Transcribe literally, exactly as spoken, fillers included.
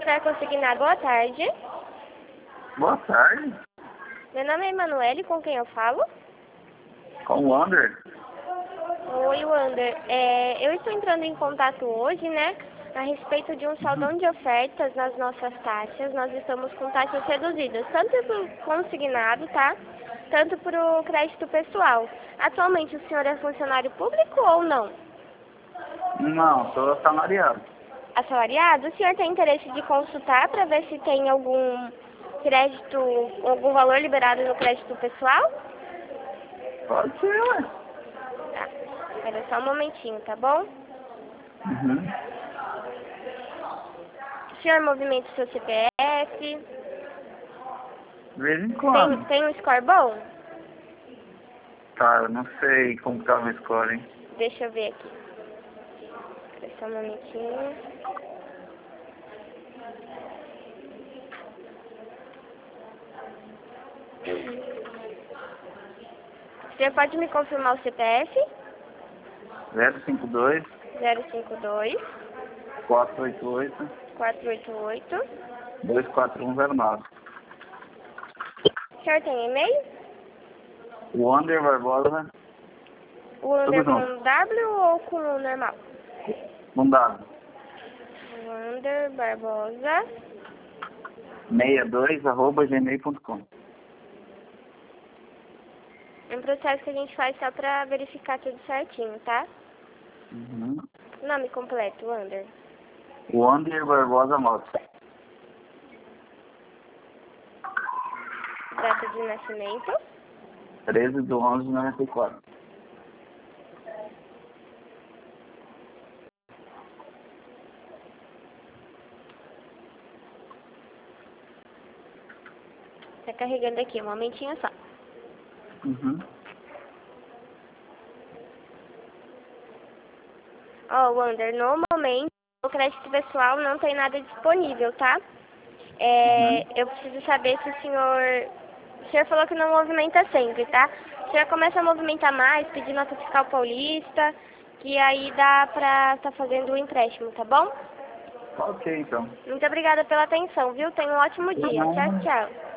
Central Consignado, boa tarde. Boa tarde. Meu nome é Emanuele, com quem eu falo? Com o Wander. Oi, Wander. É, eu estou entrando em contato hoje, né, a respeito de um saldão de ofertas nas nossas taxas. Nós estamos com taxas reduzidas, tanto para o consignado, tá? Tanto para o crédito pessoal. Atualmente o senhor é funcionário público ou não? Não, sou assalariado. Assalariado? O senhor tem interesse de consultar para ver se tem algum crédito, algum valor liberado no crédito pessoal? Pode ser, ué. Tá. Espera só um momentinho, tá bom? Uhum. O senhor movimenta o seu C P F? De vez em Tem, quando. tem um score bom? Tá, eu não sei como tá o score, hein? Deixa eu ver aqui. Espera só um momentinho. O senhor pode me confirmar o C P F? zero cinco dois, zero cinco dois, quatro oito oito, quatro oito oito. dois quatro um zero nove. O senhor tem e-mail? Wander Barbosa. O Wander Tudo com junto. W ou com o normal? Não dá. Wander Barbosa. sessenta e dois, arroba gmail ponto com. É um processo que a gente faz só pra verificar tudo certinho, tá? Uhum. Nome completo, Wander. Wander Barbosa Motos. Data de nascimento. treze de onze de noventa e quatro. Tá carregando aqui, um momentinho só. Uhum. Ó, oh, Wander, no momento o crédito pessoal não tem nada disponível, tá? É, Uhum. eu preciso saber se o senhor... O senhor falou que não movimenta sempre, tá? O senhor começa a movimentar mais, pedir nota fiscal paulista, que aí dá pra estar tá fazendo o empréstimo, tá bom? Ok, então. Muito obrigada pela atenção, viu? Tenha um ótimo dia. Tchau, Uhum. tchau.